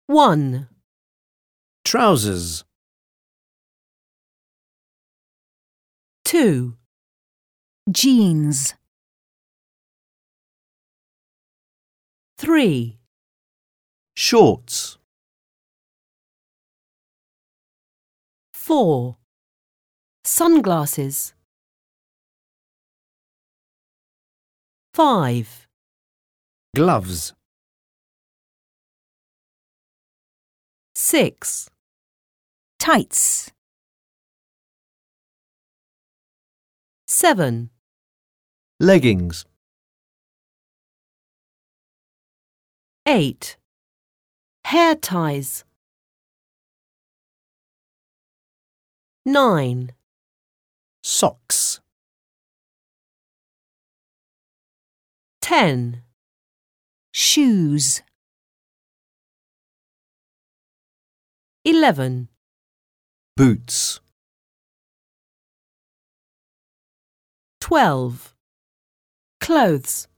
1, Trousers. 2, jeans, 3, Shorts. 4, sunglasses. 5, Gloves. 6, tights, 7, Leggings. 8, hair ties. 9, Socks. 10, shoes, 11, Boots. 12, clothes.